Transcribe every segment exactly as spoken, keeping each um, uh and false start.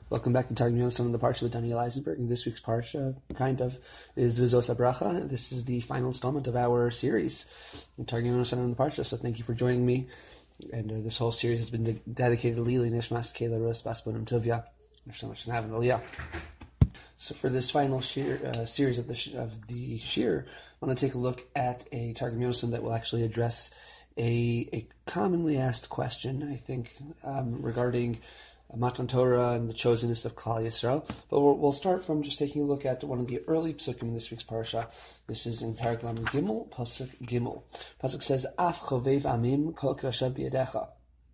Welcome back to Targum Yonasan on the Parsha with Daniel Eisenberg. And this week's Parsha, kind of, is Vizos HaBracha. This is the final installment of our series, Targum Yonasan on the Parsha. So thank you for joining me. And uh, this whole series has been de- dedicated to Lili Nishmas Kela Rus Basbonim Tovia. There's so much to have in Aliyah. So for this final shir, uh, series of the sh- of the shir, I want to take a look at a Targum Yonasan that will actually address a a commonly asked question, I think, um, regarding Matan Torah and the chosenness of Klal Yisrael. But we'll, we'll start from just taking a look at one of the early psukim in this week's parsha. This is in Perek Lamed Gimel, pasuk Gimel. Pasuk says, "Af chovev amim kol krashav biyadecha."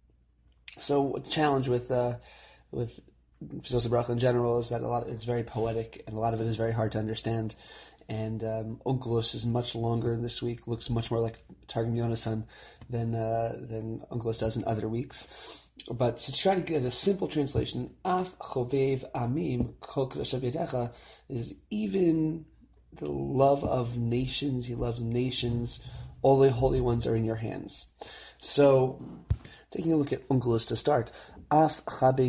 So the challenge with uh, with Vizos HaBracha in general is that a lot it's very poetic and a lot of it is very hard to understand. And um, Onkelos is much longer this week. Looks much more like Targum Yonasan than uh, than Onkelos does in other weeks. But to try to get a simple translation, Af chovev amim kol krashav biyadecha is even the love of nations. He loves nations. All the holy ones are in your hands. So, taking a look at Onkelos to start, Af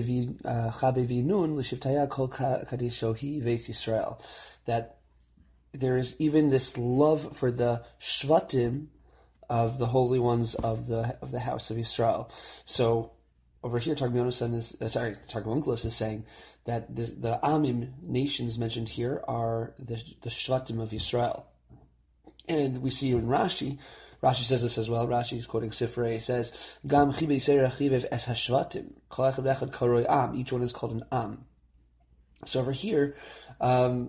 chabevi nun l'shivtaya kol kadishohi veis Yisrael, that there is even this love for the shvatim of the holy ones of the of the house of Yisrael. So over here, Targum Yonasan is uh, sorry, Targum Onkelos is saying that the, the Amim nations mentioned here are the the shvatim of Yisrael, and we see in Rashi. Rashi says this as well. Rashi is quoting Sifrei. He says, "Gam chibe seira chivev es hashvatim kol echad echad koroi am." Each one is called an am. So over here, um,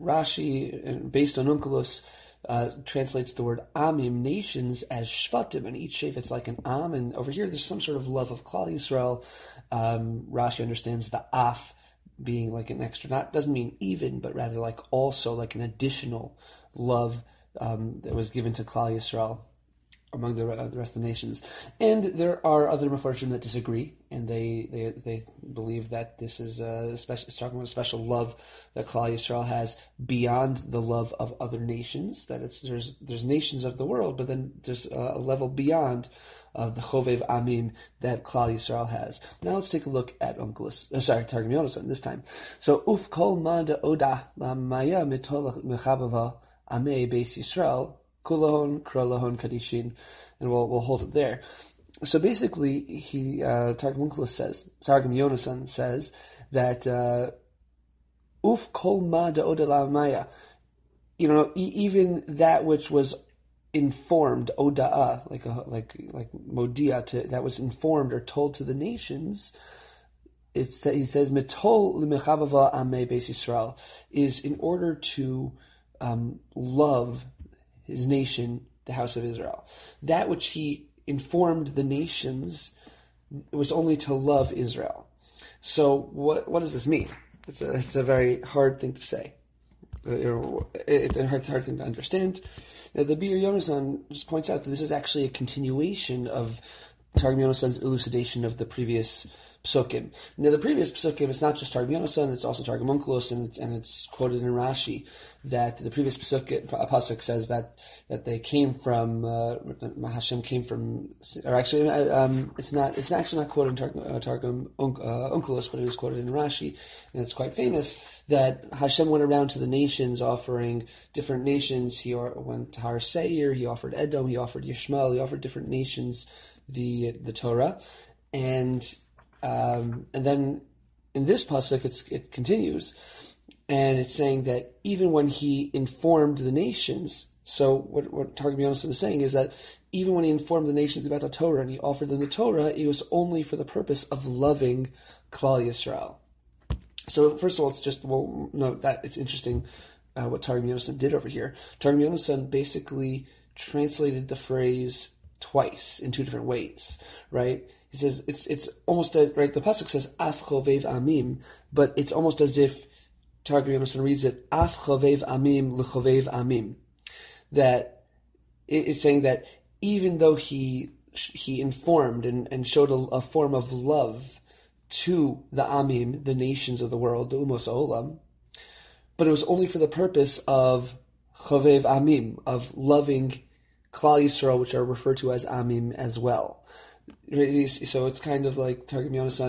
Rashi, based on Onkelos, uh, translates the word amim, nations, as shvatim, and each shafet's like an am. And over here, there's some sort of love of Klal Yisrael. Um, Rashi understands the af being like an extra, not doesn't mean even, but rather like also like an additional love um, that was given to Klal Yisrael among the, uh, the rest of the nations. And there are other Mefarshim that disagree, and they, they they believe that this is a special, it's talking about a special love that Klal Yisrael has beyond the love of other nations, that it's there's there's nations of the world, but then there's a level beyond of the Chovev Amim that Klal Yisrael has. Now let's take a look at Onkelos, uh, sorry, Targum Yonasan this time. So, Uf kol ma da oda la maya mitol mechabava amei beis Yisrael Kulahon, Krolahon, Kadishin, and we'll we'll hold it there. So basically, he uh, Targum Onkelos says, Targum Yonasan says that uh, Uf kol ma da'oda la'amaya, you know, e- even that which was informed, oda'a, like a, like like modia, to that was informed or told to the nations. It's that he says mitol limechabava amei beis Yisrael is in order to um, love his nation, the house of Israel. That which he informed the nations was only to love Israel. So what what does this mean? It's a, it's a very hard thing to say. It's a hard, hard thing to understand. Now, the Bir Yonasan just points out that this is actually a continuation of Targum Yonasan's elucidation of the previous psukim. Now, the previous psukim, it's not just Targum Yonasan, it's also Targum Onkelos, and, and it's quoted in Rashi that the previous psukim, pasuk says that that they came from uh, Hashem came from, or actually, um, it's not. It's actually not quoted in Targum, uh, Targum uh, Onkelos, but it is quoted in Rashi, and it's quite famous that Hashem went around to the nations offering different nations. He went to Har Seir, he offered Edom, he offered Yishmael, he offered different nations the the Torah, and um, and then in this pasuk it's, it continues, and it's saying that even when he informed the nations, so what what Targum Yonasan is saying is that even when he informed the nations about the Torah and he offered them the Torah, it was only for the purpose of loving Klal Yisrael. So first of all, it's just well note that it's interesting uh, what Targum Yonasan did over here. Targum Yonasan basically translated the phrase twice in two different ways, right? He says it's it's almost a, right. The pasuk says Af chovev amim, but it's almost as if Targum Yonasan reads it Af chovev amim lechovev amim. That it, it's saying that even though he he informed and, and showed a, a form of love to the amim, the nations of the world, the umos olam, but it was only for the purpose of chovev amim, of loving Klal Yisrael, which are referred to as Amim as well. So it's kind of like Targum Yonasan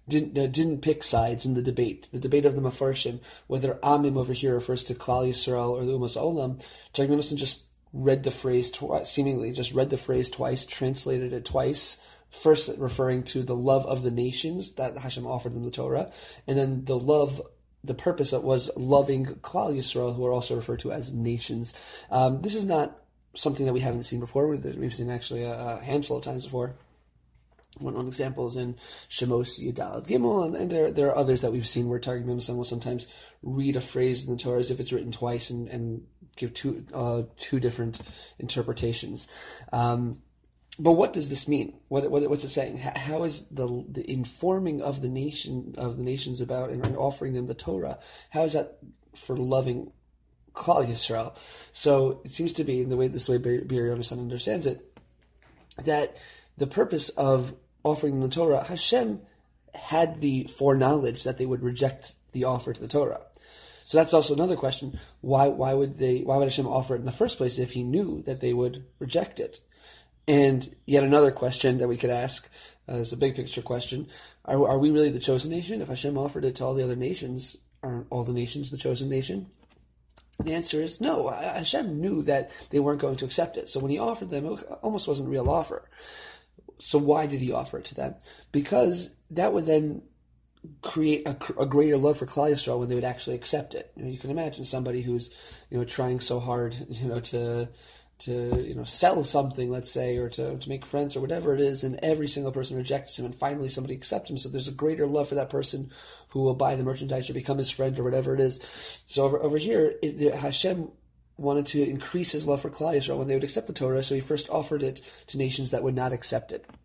didn't uh, didn't pick sides in the debate, the debate of the Mefarshim, whether Amim over here refers to Klal Yisrael or the Umas Olam. Targum Yonasan just read the phrase twice, seemingly just read the phrase twice, translated it twice. First, referring to the love of the nations that Hashem offered them the Torah, and then the love. The purpose that was loving Klal Yisrael, who are also referred to as nations. Um, this is not something that we haven't seen before. We've seen actually a, a handful of times before. One, one example is in Shemos Yudalad Gimel, and, and there there are others that we've seen where Targum Yonasan will sometimes read a phrase in the Torah as if it's written twice and, and give two uh, two different interpretations. Um, But what does this mean? What, what what's it saying? How is the the informing of the nation of the nations about and offering them the Torah? How is that for loving Klal Yisrael? So it seems to be in the way this way Be'er Yonasan understands it, that the purpose of offering them the Torah, Hashem had the foreknowledge that they would reject the offer to the Torah. So that's also another question. Why why would they why would Hashem offer it in the first place if He knew that they would reject it? And yet another question that we could ask, uh, is a big picture question, are, are we really the chosen nation? If Hashem offered it to all the other nations, aren't all the nations the chosen nation? The answer is no. Hashem knew that they weren't going to accept it. So when He offered them, it almost wasn't a real offer. So why did He offer it to them? Because that would then create a, a greater love for Klal Yisrael when they would actually accept it. You know, you can imagine somebody who's, you know, trying so hard, you know, to... to, you know, sell something, let's say, or to, to make friends or whatever it is, and every single person rejects him, and finally somebody accepts him, so there's a greater love for that person who will buy the merchandise or become his friend or whatever it is. So over, over here, it, Hashem wanted to increase His love for Klal Yisrael when they would accept the Torah, so He first offered it to nations that would not accept it.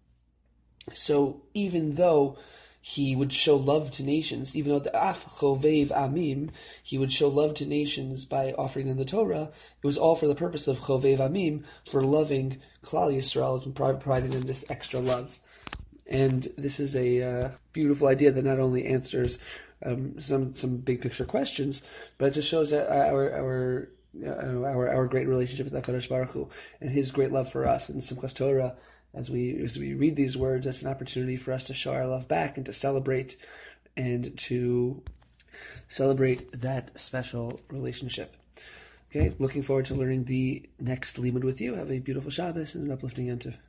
So even though He would show love to nations, even though the Af Chovev Amim, He would show love to nations by offering them the Torah. It was all for the purpose of Chovev Amim, for loving Klal Yisrael and providing them this extra love. And this is a uh, beautiful idea that not only answers um, some some big picture questions, but it just shows that our our uh, our our great relationship with HaKadosh Baruch Hu and His great love for us and Simchas Torah. As we as we read these words, it's an opportunity for us to show our love back and to celebrate and to celebrate that special relationship. Okay, looking forward to learning the next limud with you. Have a beautiful Shabbos and an uplifting Yom Tov.